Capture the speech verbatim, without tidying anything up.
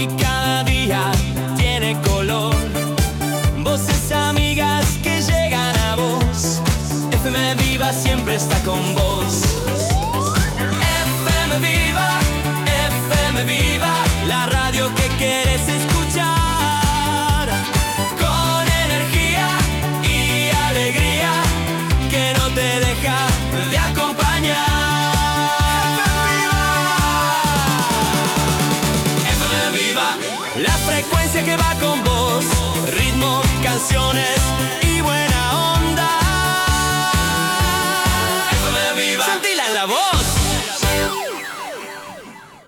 y cada día tiene color. Voces amigas que llegan a vos. F M Viva siempre está con vos. F M Viva, F M Viva, la radio que quieres escuchar. Con energía y alegría que no te deja de acompañar. F M Viva, la frecuencia que va con vos. Ritmo, canciones,